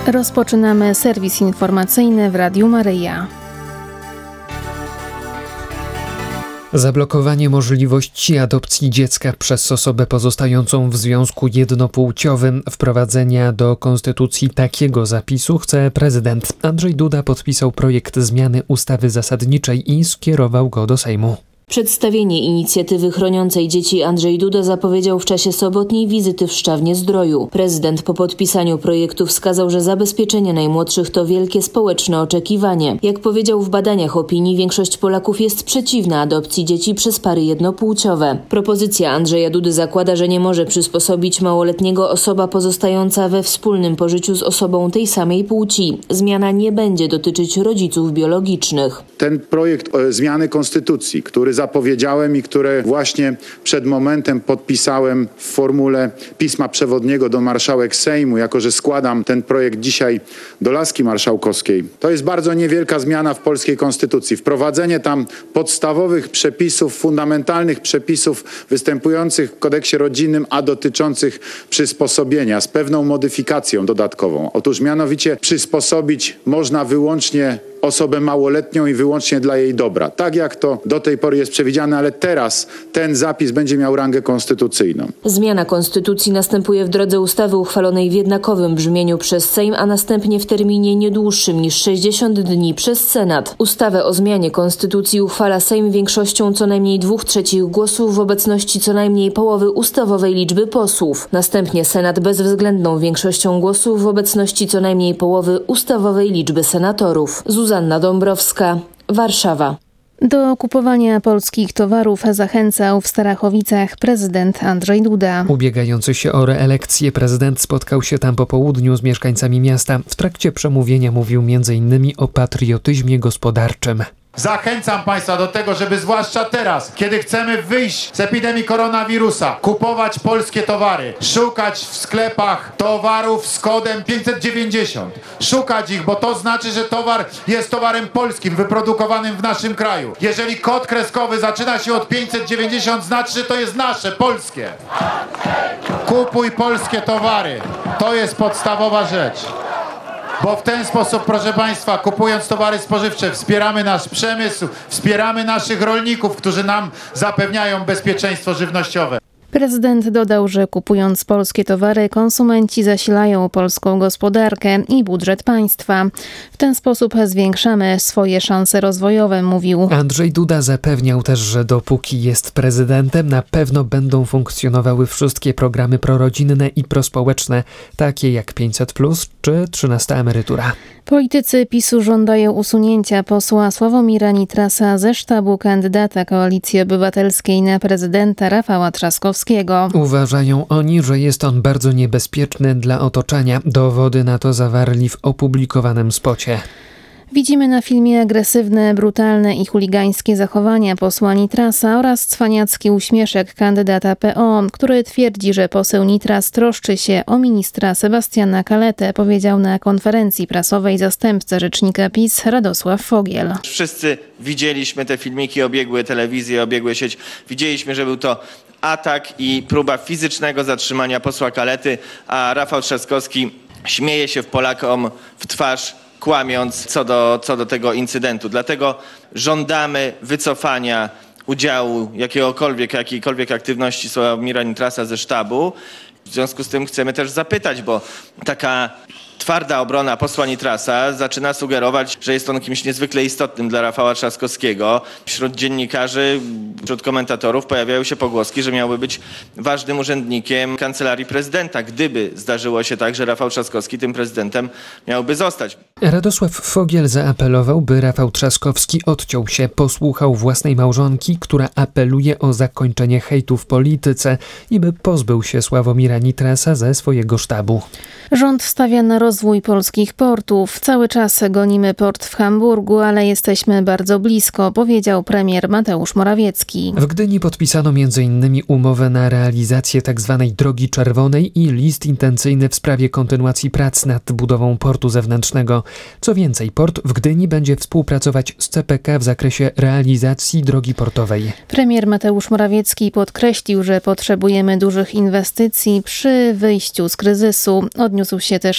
Rozpoczynamy serwis informacyjny w Radiu Maryja. Zablokowanie możliwości adopcji dziecka przez osobę pozostającą w związku jednopłciowym. Wprowadzenia do konstytucji takiego zapisu chce prezydent. Andrzej Duda podpisał projekt zmiany ustawy zasadniczej i skierował go do Sejmu. Przedstawienie inicjatywy chroniącej dzieci Andrzej Duda zapowiedział w czasie sobotniej wizyty w Szczawnie-Zdroju. Prezydent po podpisaniu projektu wskazał, że zabezpieczenie najmłodszych to wielkie społeczne oczekiwanie. Jak powiedział w badaniach opinii, większość Polaków jest przeciwna adopcji dzieci przez pary jednopłciowe. Propozycja Andrzeja Dudy zakłada, że nie może przysposobić małoletniego osoba pozostająca we wspólnym pożyciu z osobą tej samej płci. Zmiana nie będzie dotyczyć rodziców biologicznych. Ten projekt zmiany konstytucji, który zapowiedziałem i które właśnie przed momentem podpisałem w formule pisma przewodniego do marszałek Sejmu, jako że składam ten projekt dzisiaj do laski marszałkowskiej. To jest bardzo niewielka zmiana w polskiej konstytucji. Wprowadzenie tam podstawowych przepisów, fundamentalnych przepisów występujących w kodeksie rodzinnym, a dotyczących przysposobienia z pewną modyfikacją dodatkową. Otóż mianowicie przysposobić można wyłącznie osobę małoletnią i wyłącznie dla jej dobra. Tak jak to do tej pory jest przewidziane, ale teraz ten zapis będzie miał rangę konstytucyjną. Zmiana konstytucji następuje w drodze ustawy uchwalonej w jednakowym brzmieniu przez Sejm, a następnie w terminie nie dłuższym niż 60 dni przez Senat. Ustawę o zmianie konstytucji uchwala Sejm większością co najmniej 2/3 głosów w obecności co najmniej połowy ustawowej liczby posłów. Następnie Senat bezwzględną większością głosów w obecności co najmniej połowy ustawowej liczby senatorów. Zuzanna Dąbrowska, Warszawa. Do kupowania polskich towarów zachęcał w Starachowicach prezydent Andrzej Duda. Ubiegający się o reelekcję prezydent spotkał się tam po południu z mieszkańcami miasta. W trakcie przemówienia mówił m.in. o patriotyzmie gospodarczym. Zachęcam Państwa do tego, żeby zwłaszcza teraz, kiedy chcemy wyjść z epidemii koronawirusa, kupować polskie towary, szukać w sklepach towarów z kodem 590. Szukać ich, bo to znaczy, że towar jest towarem polskim, wyprodukowanym w naszym kraju. Jeżeli kod kreskowy zaczyna się od 590, znaczy, że to jest nasze, polskie. Kupuj polskie towary. To jest podstawowa rzecz. Bo w ten sposób, proszę Państwa, kupując towary spożywcze, wspieramy nasz przemysł, wspieramy naszych rolników, którzy nam zapewniają bezpieczeństwo żywnościowe. Prezydent dodał, że kupując polskie towary, konsumenci zasilają polską gospodarkę i budżet państwa. W ten sposób zwiększamy swoje szanse rozwojowe, mówił. Andrzej Duda zapewniał też, że dopóki jest prezydentem, na pewno będą funkcjonowały wszystkie programy prorodzinne i prospołeczne, takie jak 500+, czy 13 emerytura. Politycy PiS-u żądają usunięcia posła Sławomira Nitrasa ze sztabu kandydata Koalicji Obywatelskiej na prezydenta Rafała Trzaskowskiego. Uważają oni, że jest on bardzo niebezpieczny dla otoczenia. Dowody na to zawarli w opublikowanym spocie. Widzimy na filmie agresywne, brutalne i chuligańskie zachowania posła Nitrasa oraz cwaniacki uśmieszek kandydata PO, który twierdzi, że poseł Nitras troszczy się o ministra Sebastiana Kaletę, powiedział na konferencji prasowej zastępca rzecznika PiS Radosław Fogiel. Wszyscy widzieliśmy te filmiki, obiegły telewizję, obiegły sieć. Widzieliśmy, że był to atak i próba fizycznego zatrzymania posła Kalety, a Rafał Trzaskowski śmieje się Polakom w twarz, kłamiąc co do tego incydentu. Dlatego żądamy wycofania udziału jakiejkolwiek aktywności Sławomira Nitrasa ze sztabu. W związku z tym chcemy też zapytać, bo taka twarda obrona posła Nitrasa zaczyna sugerować, że jest on kimś niezwykle istotnym dla Rafała Trzaskowskiego. Wśród dziennikarzy, wśród komentatorów pojawiają się pogłoski, że miałby być ważnym urzędnikiem Kancelarii Prezydenta, gdyby zdarzyło się tak, że Rafał Trzaskowski tym prezydentem miałby zostać. Radosław Fogiel zaapelował, by Rafał Trzaskowski odciął się, posłuchał własnej małżonki, która apeluje o zakończenie hejtu w polityce i by pozbył się Sławomira Nitrasa ze swojego sztabu. Rząd stawia na rozwój polskich portów. Cały czas gonimy port w Hamburgu, ale jesteśmy bardzo blisko, powiedział premier Mateusz Morawiecki. W Gdyni podpisano m.in. umowę na realizację tzw. Drogi Czerwonej i list intencyjny w sprawie kontynuacji prac nad budową portu zewnętrznego. Co więcej, port w Gdyni będzie współpracować z CPK w zakresie realizacji drogi portowej. Premier Mateusz Morawiecki podkreślił, że potrzebujemy dużych inwestycji przy wyjściu z kryzysu. Odniósł się też do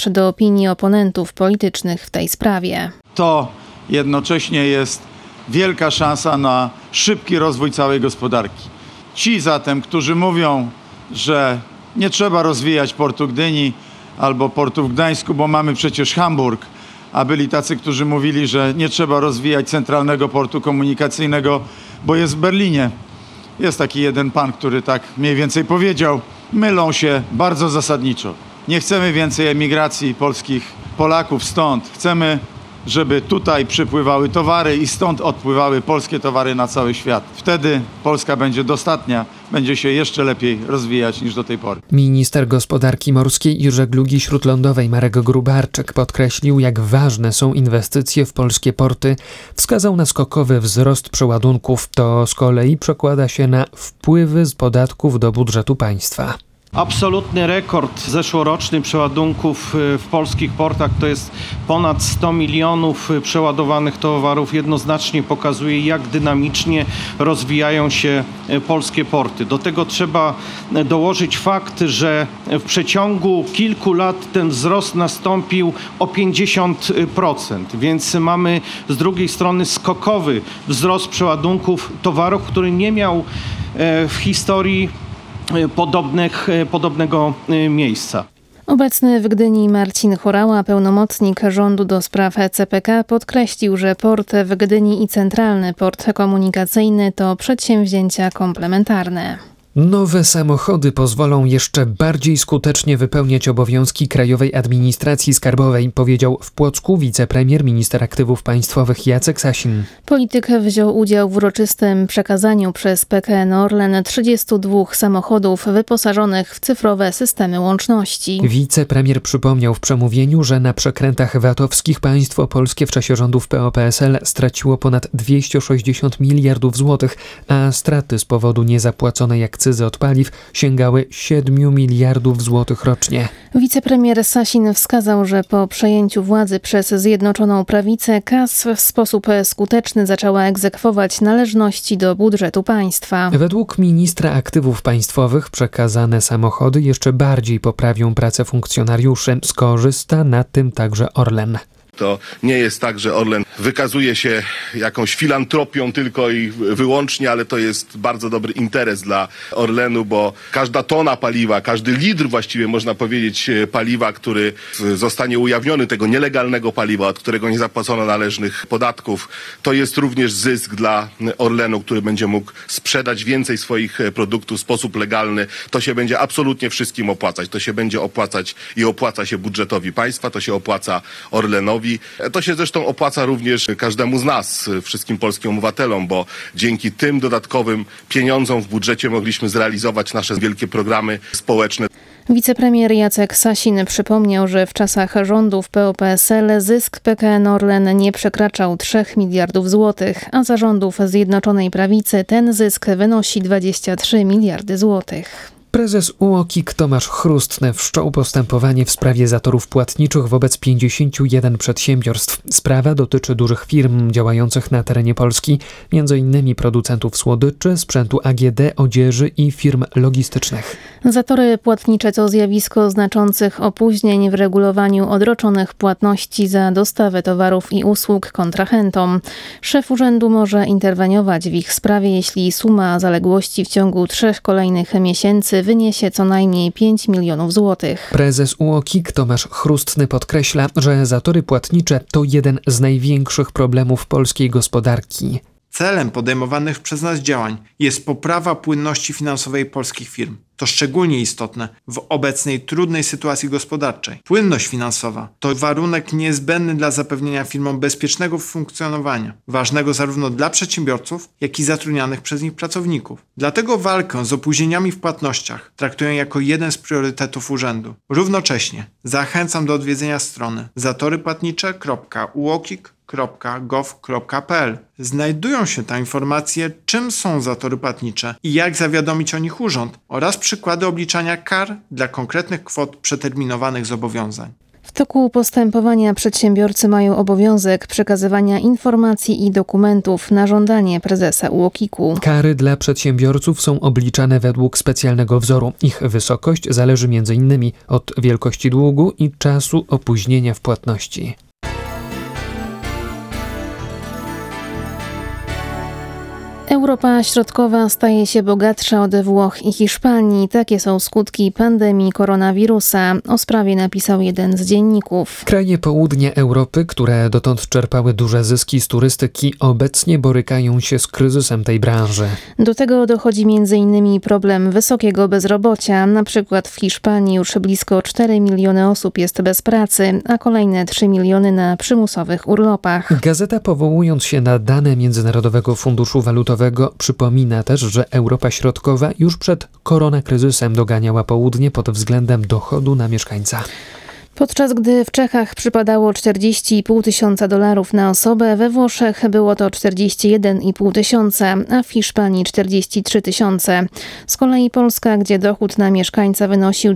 opinii oponentów politycznych w tej sprawie. To jednocześnie jest wielka szansa na szybki rozwój całej gospodarki. Ci zatem, którzy mówią, że nie trzeba rozwijać portu Gdyni albo portu w Gdańsku, bo mamy przecież Hamburg, a byli tacy, którzy mówili, że nie trzeba rozwijać centralnego portu komunikacyjnego, bo jest w Berlinie. Jest taki jeden pan, który tak mniej więcej powiedział. Mylą się bardzo zasadniczo. Nie chcemy więcej emigracji Polaków stąd. Chcemy, żeby tutaj przypływały towary i stąd odpływały polskie towary na cały świat. Wtedy Polska będzie dostatnia, będzie się jeszcze lepiej rozwijać niż do tej pory. Minister Gospodarki Morskiej i Żeglugi Śródlądowej Marek Gróbarczyk podkreślił, jak ważne są inwestycje w polskie porty. Wskazał na skokowy wzrost przeładunków. To z kolei przekłada się na wpływy z podatków do budżetu państwa. Absolutny rekord zeszłoroczny przeładunków w polskich portach to jest ponad 100 milionów przeładowanych towarów. Jednoznacznie pokazuje, jak dynamicznie rozwijają się polskie porty. Do tego trzeba dołożyć fakt, że w przeciągu kilku lat ten wzrost nastąpił o 50%, więc mamy z drugiej strony skokowy wzrost przeładunków towarów, który nie miał w historii podobnego miejsca. Obecny w Gdyni Marcin Horała, pełnomocnik rządu do spraw CPK, podkreślił, że port w Gdyni i Centralny Port Komunikacyjny to przedsięwzięcia komplementarne. Nowe samochody pozwolą jeszcze bardziej skutecznie wypełniać obowiązki Krajowej Administracji Skarbowej, powiedział w Płocku wicepremier, minister aktywów państwowych Jacek Sasin. Polityk wziął udział w uroczystym przekazaniu przez PKN Orlen 32 samochodów wyposażonych w cyfrowe systemy łączności. Wicepremier przypomniał w przemówieniu, że na przekrętach VAT-owskich państwo polskie w czasie rządów PO-PSL straciło ponad 260 miliardów złotych, a straty z powodu niezapłaconej akcyzy od paliw sięgały 7 miliardów złotych rocznie. Wicepremier Sasin wskazał, że po przejęciu władzy przez Zjednoczoną Prawicę KAS w sposób skuteczny zaczęła egzekwować należności do budżetu państwa. Według ministra aktywów państwowych przekazane samochody jeszcze bardziej poprawią pracę funkcjonariuszy. Skorzysta na tym także Orlen. To nie jest tak, że Orlen wykazuje się jakąś filantropią tylko i wyłącznie, ale to jest bardzo dobry interes dla Orlenu, bo każda tona paliwa, każdy litr właściwie można powiedzieć paliwa, który zostanie ujawniony, tego nielegalnego paliwa, od którego nie zapłacono należnych podatków, to jest również zysk dla Orlenu, który będzie mógł sprzedać więcej swoich produktów w sposób legalny. To się będzie absolutnie wszystkim opłacać. To się będzie opłacać i opłaca się budżetowi państwa, to się opłaca Orlenowi. To się zresztą opłaca również każdemu z nas, wszystkim polskim obywatelom, bo dzięki tym dodatkowym pieniądzom w budżecie mogliśmy zrealizować nasze wielkie programy społeczne. Wicepremier Jacek Sasin przypomniał, że w czasach rządów PO-PSL zysk PKN Orlen nie przekraczał 3 miliardów złotych, a za rządów Zjednoczonej Prawicy ten zysk wynosi 23 miliardy złotych. Prezes UOKiK Tomasz Chrustny wszczął postępowanie w sprawie zatorów płatniczych wobec 51 przedsiębiorstw. Sprawa dotyczy dużych firm działających na terenie Polski, m.in. producentów słodyczy, sprzętu AGD, odzieży i firm logistycznych. Zatory płatnicze to zjawisko znaczących opóźnień w regulowaniu odroczonych płatności za dostawę towarów i usług kontrahentom. Szef urzędu może interweniować w ich sprawie, jeśli suma zaległości w ciągu 3 kolejnych miesięcy wyniesie co najmniej 5 milionów złotych. Prezes UOKiK Tomasz Chrustny podkreśla, że zatory płatnicze to jeden z największych problemów polskiej gospodarki. Celem podejmowanych przez nas działań jest poprawa płynności finansowej polskich firm. To szczególnie istotne w obecnej trudnej sytuacji gospodarczej. Płynność finansowa to warunek niezbędny dla zapewnienia firmom bezpiecznego funkcjonowania, ważnego zarówno dla przedsiębiorców, jak i zatrudnianych przez nich pracowników. Dlatego walkę z opóźnieniami w płatnościach traktuję jako jeden z priorytetów urzędu. Równocześnie zachęcam do odwiedzenia strony zatorypłatnicze.uokik.gov.pl. Znajdują się tam informacje, czym są zatory płatnicze i jak zawiadomić o nich urząd oraz przykłady obliczania kar dla konkretnych kwot przeterminowanych zobowiązań. W toku postępowania przedsiębiorcy mają obowiązek przekazywania informacji i dokumentów na żądanie prezesa UOKiK-u. Kary dla przedsiębiorców są obliczane według specjalnego wzoru. Ich wysokość zależy m.in. od wielkości długu i czasu opóźnienia w płatności. Europa Środkowa staje się bogatsza od Włoch i Hiszpanii. Takie są skutki pandemii koronawirusa. O sprawie napisał jeden z dzienników. Kraje południa Europy, które dotąd czerpały duże zyski z turystyki, obecnie borykają się z kryzysem tej branży. Do tego dochodzi m.in. problem wysokiego bezrobocia. Na przykład w Hiszpanii już blisko 4 miliony osób jest bez pracy, a kolejne 3 miliony na przymusowych urlopach. Gazeta, powołując się na dane Międzynarodowego Funduszu Walutowego, przypomina też, że Europa Środkowa już przed koronakryzysem doganiała południe pod względem dochodu na mieszkańca. Podczas gdy w Czechach przypadało $40,500 na osobę, we Włoszech było to 41,5 tysiąca, a w Hiszpanii 43 000. Z kolei Polska, gdzie dochód na mieszkańca wynosił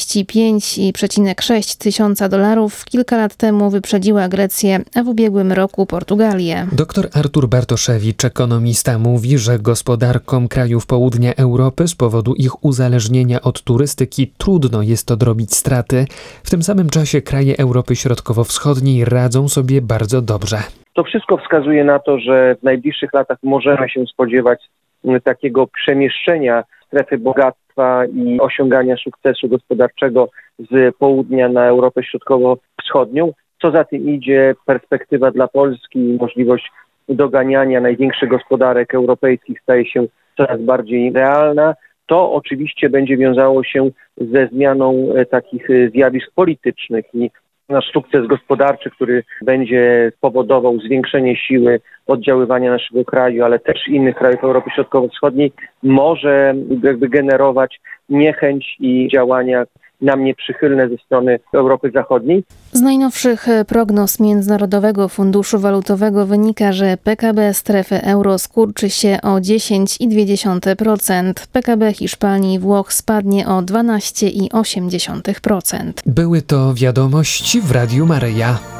$35,6 tysiąca, kilka lat temu wyprzedziła Grecję, a w ubiegłym roku Portugalię. Dr Artur Bartoszewicz, ekonomista, mówi, że gospodarkom krajów południa Europy z powodu ich uzależnienia od turystyki trudno jest odrobić straty. W tym samym czasie kraje Europy Środkowo-Wschodniej radzą sobie bardzo dobrze. To wszystko wskazuje na to, że w najbliższych latach możemy się spodziewać takiego przemieszczenia strefy bogactwa i osiągania sukcesu gospodarczego z południa na Europę Środkowo-Wschodnią. Co za tym idzie, perspektywa dla Polski i możliwość doganiania największych gospodarek europejskich staje się coraz bardziej realna. To oczywiście będzie wiązało się ze zmianą takich zjawisk politycznych i nasz sukces gospodarczy, który będzie spowodował zwiększenie siły oddziaływania naszego kraju, ale też innych krajów Europy Środkowo-Wschodniej, może generować niechęć i działania nam nieprzychylne ze strony Europy Zachodniej. Z najnowszych prognoz Międzynarodowego Funduszu Walutowego wynika, że PKB strefy euro skurczy się o 10,2%. PKB Hiszpanii i Włoch spadnie o 12,8%. Były to wiadomości w Radiu Maryja.